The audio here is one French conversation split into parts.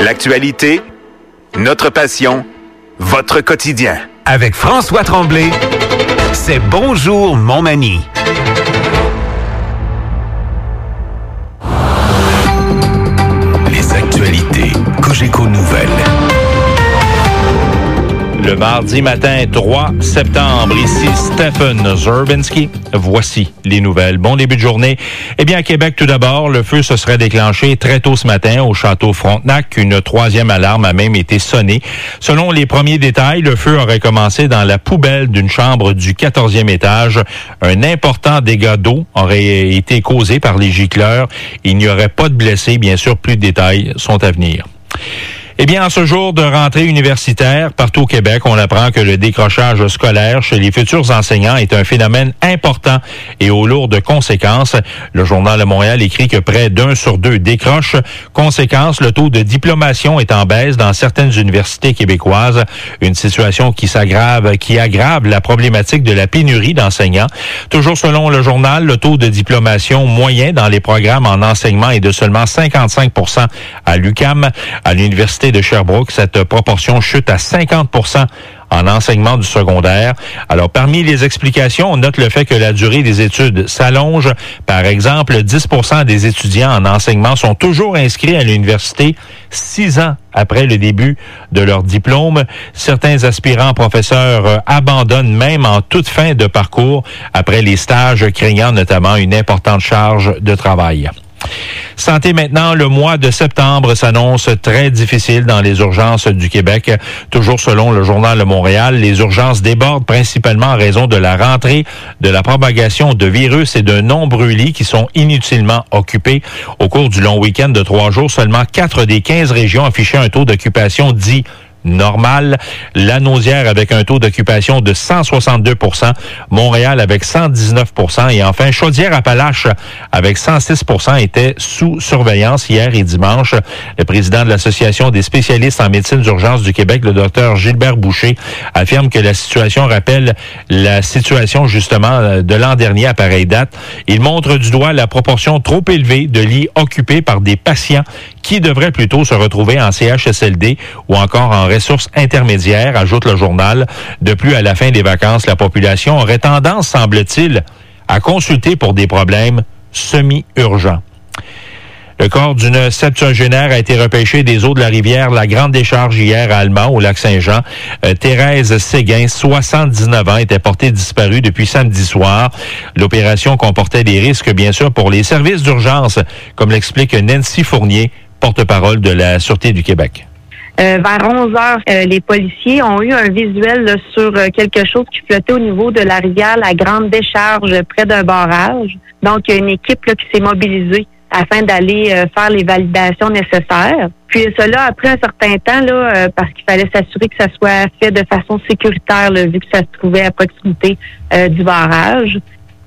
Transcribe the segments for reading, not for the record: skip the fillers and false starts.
L'actualité, notre passion, votre quotidien. Avec François Tremblay, c'est Bonjour Montmagny. Les actualités Cogeco Nouvelles. Le mardi matin 3 septembre, ici Stephen Zerbinski. Voici les nouvelles. Bon début de journée. Eh bien, à Québec, tout d'abord, le feu se serait déclenché très tôt ce matin au château Frontenac. Une troisième alarme a même été sonnée. Selon les premiers détails, le feu aurait commencé dans la poubelle d'une chambre du 14e étage. Un important dégât d'eau aurait été causé par les gicleurs. Il n'y aurait pas de blessés. Bien sûr, plus de détails sont à venir. Eh bien, en ce jour de rentrée universitaire, partout au Québec, on apprend que le décrochage scolaire chez les futurs enseignants est un phénomène important et aux lourdes conséquences. Le Journal de Montréal écrit que près d'1 sur 2 décroche. Conséquence, le taux de diplomation est en baisse dans certaines universités québécoises. Une situation qui aggrave la problématique de la pénurie d'enseignants. Toujours selon le journal, le taux de diplomation moyen dans les programmes en enseignement est de seulement 55% à l'UQAM. À l'Université de Sherbrooke, cette proportion chute à 50% en enseignement du secondaire. Alors, parmi les explications, on note le fait que la durée des études s'allonge. Par exemple, 10% des étudiants en enseignement sont toujours inscrits à l'université 6 ans après le début de leur diplôme. Certains aspirants professeurs abandonnent même en toute fin de parcours après les stages, craignant notamment une importante charge de travail. Santé maintenant, le mois de septembre s'annonce très difficile dans les urgences du Québec. Toujours selon le Journal de Montréal, les urgences débordent principalement en raison de la rentrée, de la propagation de virus et de nombreux lits qui sont inutilement occupés. Au cours du long week-end de 3 jours, seulement 4 des 15 régions affichaient un taux d'occupation dit normal. Lanaudière avec un taux d'occupation de 162%, Montréal avec 119% et enfin Chaudière-Appalaches avec 106% était sous surveillance hier et dimanche. Le président de l'Association des spécialistes en médecine d'urgence du Québec, le docteur Gilbert Boucher, affirme que la situation rappelle la situation justement de l'an dernier à pareille date. Il montre du doigt la proportion trop élevée de lits occupés par des patients qui devraient plutôt se retrouver en CHSLD ou encore en ressources intermédiaires, ajoute le journal. De plus, à la fin des vacances, la population aurait tendance, semble-t-il, à consulter pour des problèmes semi-urgents. Le corps d'une septuagénaire a été repêché des eaux de la rivière La Grande Décharge hier à Alma, au lac Saint-Jean. Thérèse Séguin, 79 ans, était portée disparue depuis samedi soir. L'opération comportait des risques, bien sûr, pour les services d'urgence, comme l'explique Nancy Fournier, porte-parole de la Sûreté du Québec. Vers 11 heures, les policiers ont eu un visuel là, sur quelque chose qui flottait au niveau de la rivière La Grande Décharge, près d'un barrage. Donc, il y a une équipe là, qui s'est mobilisée afin d'aller faire les validations nécessaires. Puis cela a pris un certain temps là, parce qu'il fallait s'assurer que ça soit fait de façon sécuritaire, là, vu que ça se trouvait à proximité du barrage.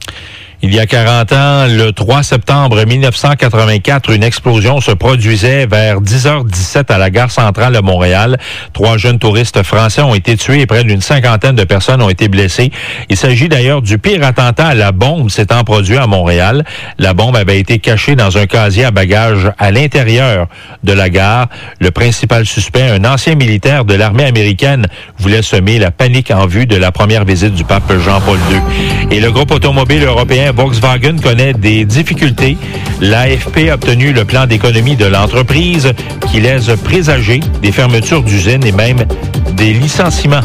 Il y a 40 ans, le 3 septembre 1984, une explosion se produisait vers 10h17 à la gare centrale de Montréal. 3 jeunes touristes français ont été tués et près d'une 50aine de personnes ont été blessées. Il s'agit d'ailleurs du pire attentat à la bombe s'étant produit à Montréal. La bombe avait été cachée dans un casier à bagages à l'intérieur de la gare. Le principal suspect, un ancien militaire de l'armée américaine, voulait semer la panique en vue de la première visite du pape Jean-Paul II. Et le groupe automobile européen Volkswagen connaît des difficultés. L'AFP a obtenu le plan d'économie de l'entreprise qui laisse présager des fermetures d'usines et même des licenciements.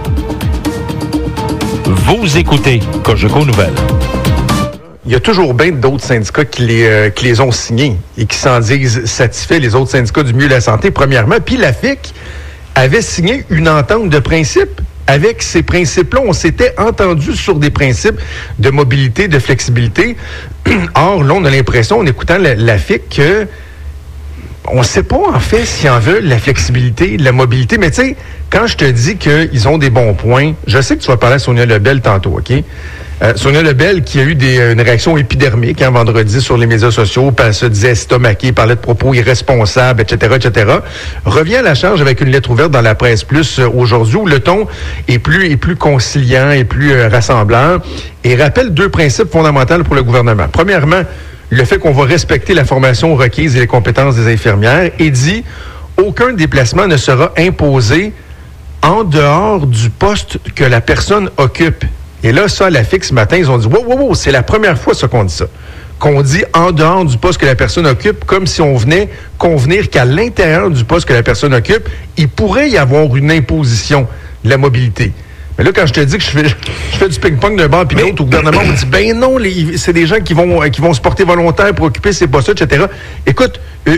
Vous écoutez Cogeco Nouvelles. Il y a toujours bien d'autres syndicats qui les ont signés et qui s'en disent satisfaits, les autres syndicats du milieu de la santé, premièrement. Puis la FIC avait signé une entente de principe. Avec ces principes-là, on s'était entendu sur des principes de mobilité, de flexibilité. Or, là, on a l'impression, en écoutant la FIC, que on ne sait pas, en fait, s'ils en veulent la flexibilité, la mobilité. Mais tu sais, quand je te dis qu'ils ont des bons points, je sais que tu vas parler à Sonia Lebel tantôt, OK? Sonia Lebel, qui a eu une réaction épidermique vendredi sur les médias sociaux, elle se disait estomaquée, parlait de propos irresponsables, etc., revient à la charge avec une lettre ouverte dans la presse plus aujourd'hui, où le ton est plus conciliant et plus rassemblant, et rappelle 2 principes fondamentaux pour le gouvernement. Premièrement, le fait qu'on va respecter la formation requise et les compétences des infirmières, et dit aucun déplacement ne sera imposé en dehors du poste que la personne occupe. Et là, ça, à la FIC, ce matin, ils ont dit, wow, c'est la première fois ça qu'on dit ça. Qu'on dit en dehors du poste que la personne occupe, comme si on venait convenir qu'à l'intérieur du poste que la personne occupe, il pourrait y avoir une imposition de la mobilité. Mais là, quand je te dis que je fais du ping-pong d'un bord puis de l'autre, au gouvernement, on me dit, ben non, c'est des gens qui vont se porter volontaires pour occuper ces postes-là, etc. Écoute,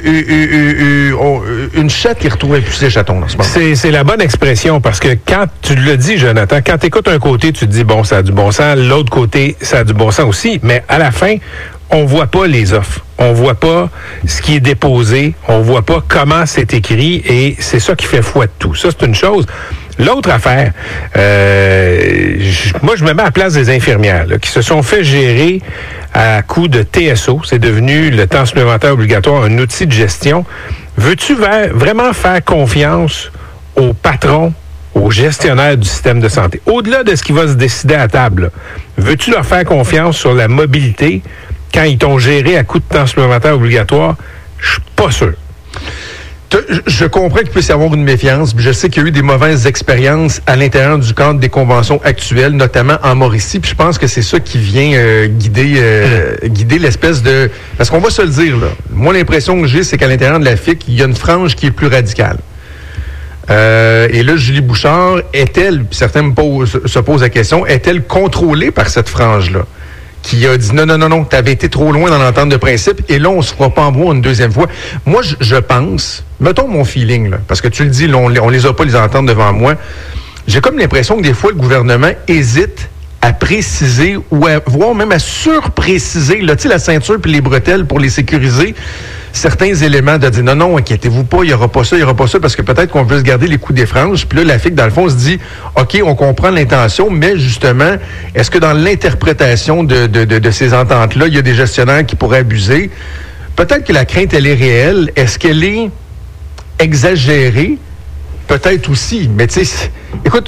une chatte qui retrouvait plus ses chatons dans ce moment. C'est la bonne expression, parce que quand tu le dis, Jonathan, quand tu écoutes un côté, tu te dis, bon, ça a du bon sens, l'autre côté, ça a du bon sens aussi, mais à la fin, on voit pas les offres. On voit pas ce qui est déposé. On voit pas comment c'est écrit, et c'est ça qui fait foi de tout. Ça, c'est une chose. L'autre affaire, moi, je me mets à la place des infirmières là, qui se sont fait gérer à coup de TSO. C'est devenu le temps supplémentaire obligatoire, un outil de gestion. Veux-tu vraiment faire confiance aux patrons, aux gestionnaires du système de santé? Au-delà de ce qui va se décider à table, là, veux-tu leur faire confiance sur la mobilité quand ils t'ont géré à coup de temps supplémentaire obligatoire? Je suis pas sûr. Je comprends qu'il puisse y avoir une méfiance. Je sais qu'il y a eu des mauvaises expériences à l'intérieur du cadre des conventions actuelles, notamment en Mauricie. Puis je pense que c'est ça qui vient guider l'espèce de... Parce qu'on va se le dire, là. Moi, l'impression que j'ai, c'est qu'à l'intérieur de la FIC, il y a une frange qui est plus radicale. Et là, Julie Bouchard, est-elle, puis certains se posent la question, est-elle contrôlée par cette frange-là? Qui a dit non, t'avais été trop loin dans l'entente de principe, et là, on se fera pas en bois une deuxième fois. Moi, je pense, mettons mon feeling, là, parce que tu le dis, là, on les a pas, les ententes devant moi. J'ai comme l'impression que des fois, le gouvernement hésite à préciser, ou voire même à surpréciser, là, tu sais, la ceinture puis les bretelles pour les sécuriser, certains éléments de dire non, inquiétez-vous pas, il n'y aura pas ça, parce que peut-être qu'on veut se garder les coups des franges. Puis là, la FIC, dans le fond, se dit, OK, on comprend l'intention, mais justement, est-ce que dans l'interprétation de ces ententes-là, il y a des gestionnaires qui pourraient abuser? Peut-être que la crainte, elle est réelle. Est-ce qu'elle est exagérée? Peut-être aussi. Mais tu sais, écoute,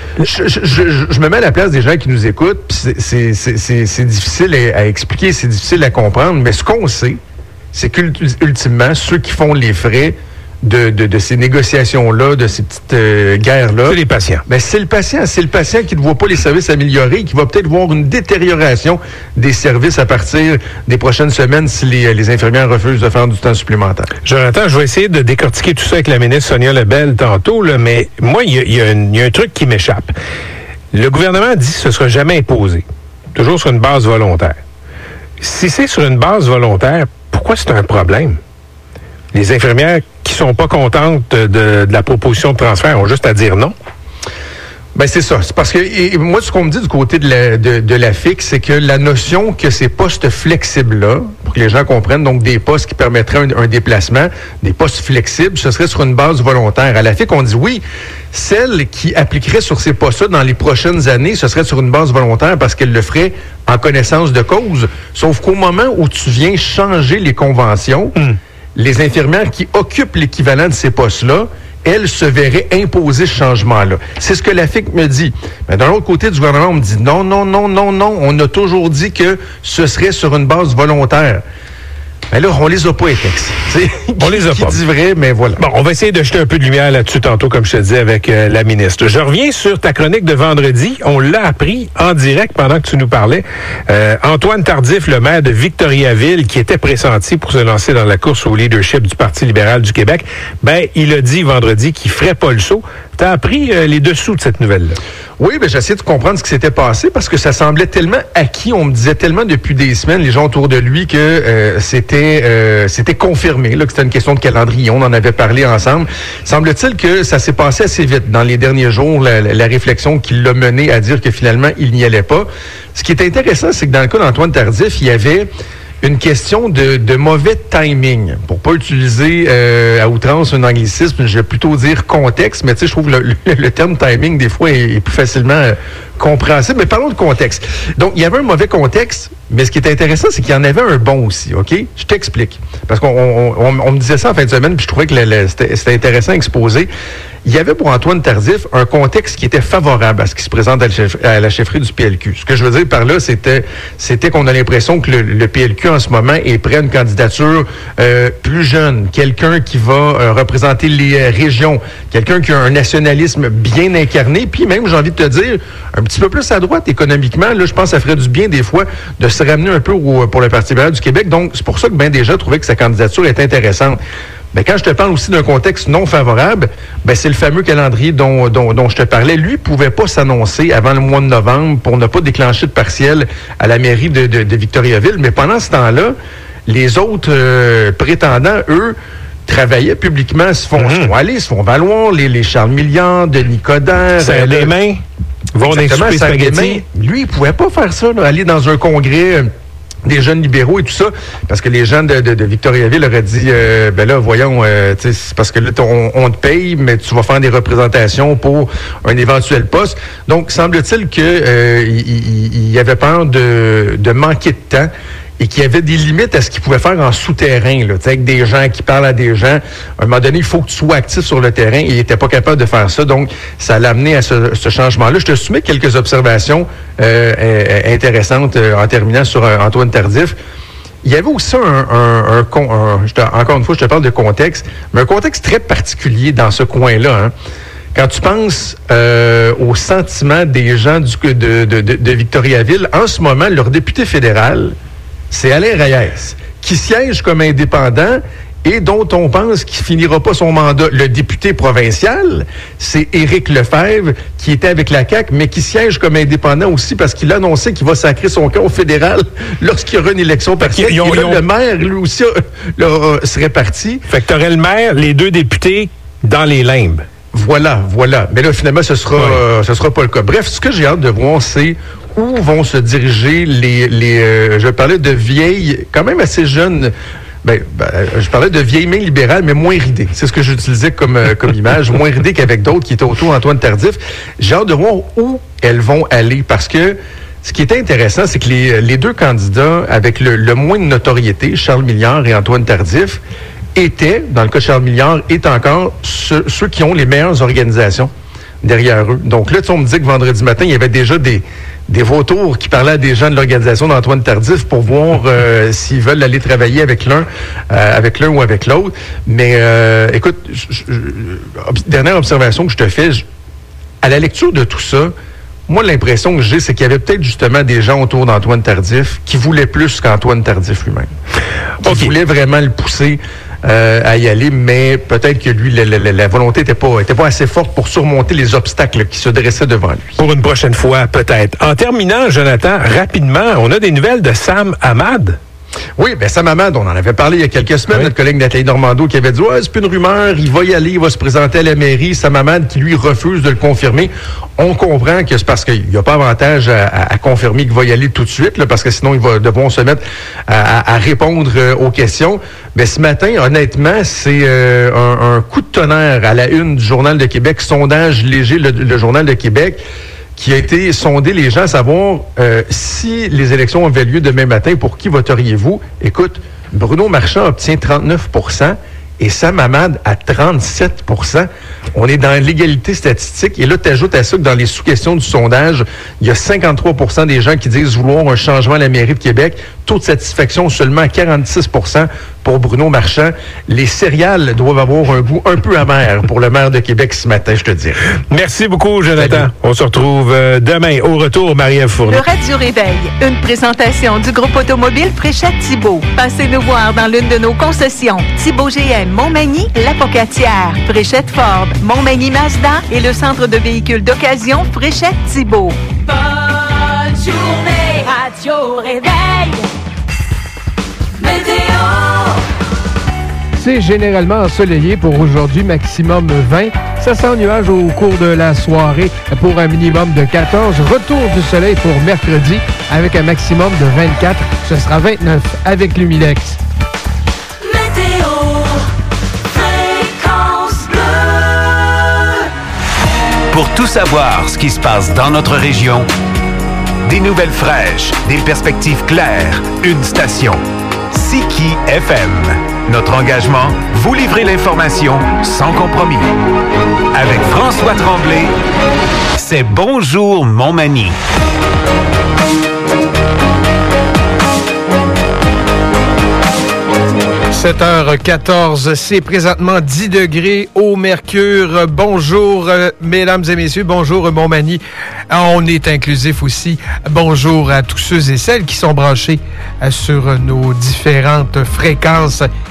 je me mets à la place des gens qui nous écoutent, puis c'est difficile à expliquer, c'est difficile à comprendre, mais ce qu'on sait, c'est qu'ultimement, ceux qui font les frais de ces négociations-là, de ces petites guerres-là... C'est les patients. Ben, c'est le patient qui ne voit pas les services améliorés, qui va peut-être voir une détérioration des services à partir des prochaines semaines si les infirmières refusent de faire du temps supplémentaire. Jonathan, je vais essayer de décortiquer tout ça avec la ministre Sonia Lebel tantôt, là, mais moi, il y a un truc qui m'échappe. Le gouvernement dit que ce ne sera jamais imposé. Toujours sur une base volontaire. Si c'est sur une base volontaire, pourquoi c'est un problème? Les infirmières qui sont pas contentes de la proposition de transfert ont juste à dire non. Ben c'est ça. C'est parce que moi, ce qu'on me dit du côté de la FIC, c'est que la notion que ces postes flexibles-là, pour que les gens comprennent, donc des postes qui permettraient un déplacement, des postes flexibles, ce serait sur une base volontaire. À la FIC, on dit oui, celle qui appliquerait sur ces postes-là dans les prochaines années, ce serait sur une base volontaire parce qu'elle le ferait en connaissance de cause. Sauf qu'au moment où tu viens changer les conventions, les infirmières qui occupent l'équivalent de ces postes-là, elles se verraient imposer ce changement-là. C'est ce que la FIC me dit. Mais d'un autre côté du gouvernement, on me dit non. On a toujours dit que ce serait sur une base volontaire. Mais là, on les a pas, les textes. On les a pas. Qui dit vrai, mais voilà. Bon, on va essayer de jeter un peu de lumière là-dessus tantôt, comme je te disais, avec la ministre. Je reviens sur ta chronique de vendredi. On l'a appris en direct pendant que tu nous parlais. Antoine Tardif, le maire de Victoriaville, qui était pressenti pour se lancer dans la course au leadership du Parti libéral du Québec, ben, il a dit vendredi qu'il ferait pas le saut. T'as appris les dessous de cette nouvelle-là. Oui, ben j'essaie de comprendre ce qui s'était passé parce que ça semblait tellement acquis. On me disait tellement depuis des semaines, les gens autour de lui, que c'était confirmé, là, que c'était une question de calendrier. On en avait parlé ensemble. Semble-t-il que ça s'est passé assez vite dans les derniers jours, la réflexion qui l'a mené à dire que finalement, il n'y allait pas. Ce qui est intéressant, c'est que dans le cas d'Antoine Tardif, il y avait une question de mauvais timing. Pour pas utiliser à outrance un anglicisme, je vais plutôt dire contexte, mais tu sais, je trouve que le terme timing, des fois, est plus facilement compréhensible. Mais parlons de contexte. Donc, il y avait un mauvais contexte, mais ce qui est intéressant, c'est qu'il y en avait un bon aussi, OK? Je t'explique. Parce qu'on me disait ça en fin de semaine, puis je trouvais que c'était intéressant à exposer. Il y avait pour Antoine Tardif un contexte qui était favorable à ce qui se présente à la chefferie du PLQ. Ce que je veux dire par là, c'était qu'on a l'impression que le PLQ en ce moment est prêt à une candidature plus jeune, quelqu'un qui va représenter les régions, quelqu'un qui a un nationalisme bien incarné, puis même, j'ai envie de te dire, un petit peu plus à droite économiquement. Là, je pense que ça ferait du bien des fois de se ramener un peu pour le Parti libéral du Québec. Donc, c'est pour ça que bien déjà trouvé que sa candidature est intéressante. Mais quand je te parle aussi d'un contexte non favorable, ben c'est le fameux calendrier dont je te parlais. Lui pouvait pas s'annoncer avant le mois de novembre pour ne pas déclencher de partiel à la mairie de Victoriaville. Mais pendant ce temps-là, les autres prétendants, eux, travaillaient publiquement, se font valoir, les Charles Milliard, Denis Coderre. Serre les mains, vont des soupers spaghettis. Lui, il pouvait pas faire ça, là, aller dans un congrès des jeunes libéraux et tout ça, parce que les gens de Victoriaville auraient dit, ben là, voyons, c'est parce que là, on te paye, mais tu vas faire des représentations pour un éventuel poste. Donc, semble-t-il que il avait peur de manquer de temps et qu'il y avait des limites à ce qu'il pouvait faire en souterrain, là, avec des gens qui parlent à des gens. À un moment donné, il faut que tu sois actif sur le terrain et il n'était pas capable de faire ça. Donc, ça l'a amené à ce changement-là. Je te soumets quelques observations intéressantes en terminant sur Antoine Tardif. Il y avait aussi encore une fois, je te parle de contexte, mais un contexte très particulier dans ce coin-là, hein. Quand tu penses au sentiment des gens de Victoriaville, en ce moment, leur député fédéral, c'est Alain Reyes, qui siège comme indépendant et dont on pense qu'il finira pas son mandat. Le député provincial, c'est Éric Lefebvre, qui était avec la CAQ, mais qui siège comme indépendant aussi parce qu'il a annoncé qu'il va sacrer son camp au fédéral lorsqu'il y aura une élection partielle. Le maire, lui aussi, serait parti. Fait que t'aurais le maire, les deux députés dans les limbes. Voilà. Mais là, finalement, ce sera pas le cas. Bref, ce que j'ai hâte de voir, c'est où vont se diriger je parlais de vieilles, quand même assez jeunes, je parlais de vieilles mains libérales, mais moins ridées. C'est ce que j'utilisais comme image, moins ridées qu'avec d'autres qui étaient autour d'Antoine Tardif. J'ai hâte de voir où elles vont aller, parce que ce qui est intéressant, c'est que les deux candidats avec le moins de notoriété, Charles Milliard et Antoine Tardif, étaient, dans le cas de Charles Milliard, est encore ceux qui ont les meilleures organisations derrière eux. Donc là, on me dit que vendredi matin, il y avait déjà des vautours qui parlaient à des gens de l'organisation d'Antoine Tardif pour voir s'ils veulent aller travailler avec l'un ou avec l'autre. Mais écoute, dernière observation que je te fais, à la lecture de tout ça, moi, l'impression que j'ai, c'est qu'il y avait peut-être justement des gens autour d'Antoine Tardif qui voulaient plus qu'Antoine Tardif lui-même. Qui voulaient vraiment le pousser à y aller, mais peut-être que lui, la volonté était pas assez forte pour surmonter les obstacles qui se dressaient devant lui. Pour une prochaine fois, peut-être. En terminant, Jonathan, rapidement, on a des nouvelles de Sam Hamad. Oui, Sam Hamad, on en avait parlé il y a quelques semaines, oui. Notre collègue Nathalie Normando qui avait dit « c'est plus une rumeur, il va y aller, il va se présenter à la mairie. » Sam Hamad qui, lui, refuse de le confirmer. On comprend que c'est parce qu'il n'y a pas avantage à confirmer qu'il va y aller tout de suite, là, parce que sinon, ils devront se mettre à répondre aux questions. Mais ce matin, honnêtement, c'est un coup de tonnerre à la une du Journal de Québec, sondage léger, le Journal de Québec, qui a été sondé les gens à savoir si les élections avaient lieu demain matin, pour qui voteriez-vous? Écoute, Bruno Marchand obtient 39% et Sam Hamad à 37%. On est dans l'égalité statistique. Et là, tu ajoutes à ça que dans les sous-questions du sondage, il y a 53% des gens qui disent vouloir un changement à la mairie de Québec. Taux de satisfaction seulement 46% pour Bruno Marchand. Les céréales doivent avoir un goût un peu amer pour le maire de Québec ce matin, je te dirais. Merci beaucoup, Jonathan. Salut. On se retrouve demain. Au retour, Marie-Ève Fournier. Le Radio Réveil, une présentation du groupe automobile Fréchette-Thibault. Passez nous voir dans l'une de nos concessions. Thibault GM, Montmagny, La Pocatière, Fréchette Ford, Montmagny Mazda et le centre de véhicules d'occasion Fréchette-Thibault. Bonne journée, Radio Réveil. Météo. C'est généralement ensoleillé pour aujourd'hui, maximum 20. Ça sent nuage au cours de la soirée pour un minimum de 14. Retour du soleil pour mercredi avec un maximum de 24. Ce sera 29 avec l'Humilex. Météo. Fréquence bleue. Pour tout savoir ce qui se passe dans notre région. Des nouvelles fraîches, des perspectives claires, une station. Siki FM. Notre engagement, vous livrer l'information sans compromis. Avec François Tremblay, C'est Bonjour Montmagny. 7h14, c'est présentement 10 degrés au mercure. Bonjour, mesdames et messieurs. Bonjour, Montmagny. On est inclusif aussi. Bonjour à tous ceux et celles qui sont branchés sur nos différentes fréquences